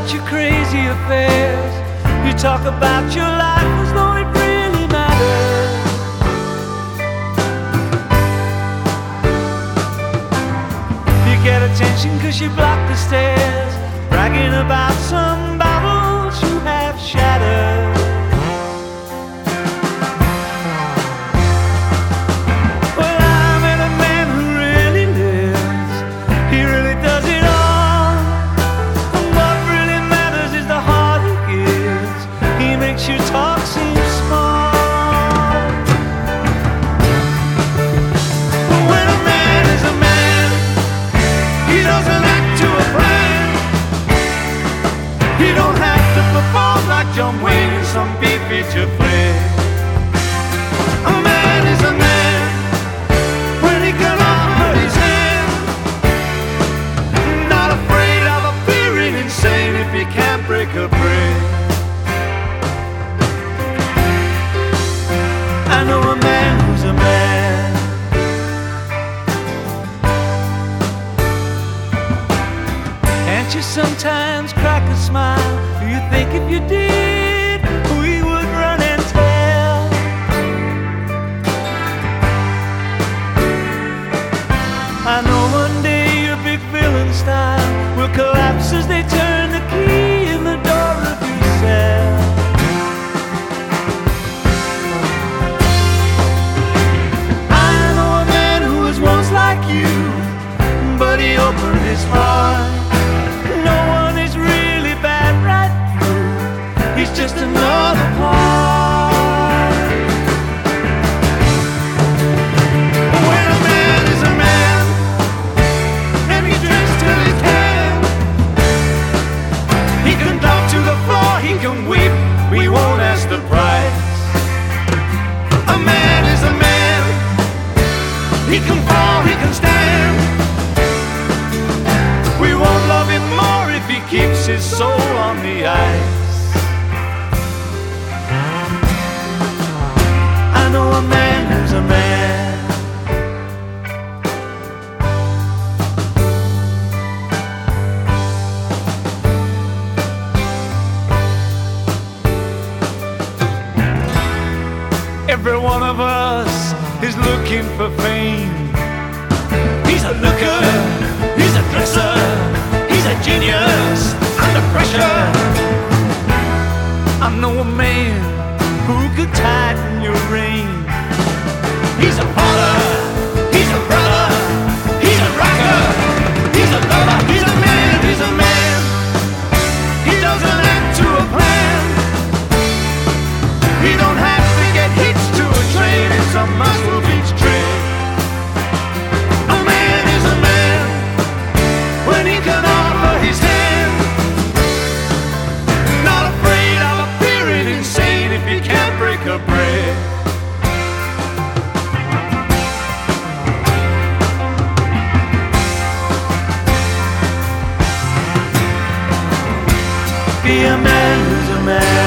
about your crazy affairs. You talk about your life as though it really matters. You get attention cause you block the stairs, bragging about some battles you have shattered. Well, I met a man who really lives. He really does it all. And what really matters is the heart he gives. He makes your talk seem small. But when a man is a man, he doesn't act to a plan. He don't have to perform like John Wayne in some B-feature flick. A man is a man when he can offer his hand, not afraid of appearing insane if he can't break a brick. I know a man who's a man. Can't you sometimes crack a smile? Do you think if you did, we would run and tell? I know one day your big villain style will collapse as they turn the key in the door of your cell. I know a man who was once like you, but he opened his heart. No one is really bad right through. He's just another part. When a man is a man, and he drinks till he can, he can talk to the floor, he can weep, we won't ask the price. A man is a man, he can fall, he can stand. We won't love him more if he keeps his soul on the ice. I know a man who's a man. Every one of us is looking for fame. He's a looker, he's a dresser, he's a genius under pressure. I know a man who could tighten your rein. He's a father, he's a brother, he's a rocker, he's a lover, he's a man, he's a man. He doesn't act to a plan. He don't have to get hitched to a train, it's a Muscle Beach trick. A man is a man when he can offer his hand, not afraid of appearing insane if he can't break a brick. Be a man who's a man.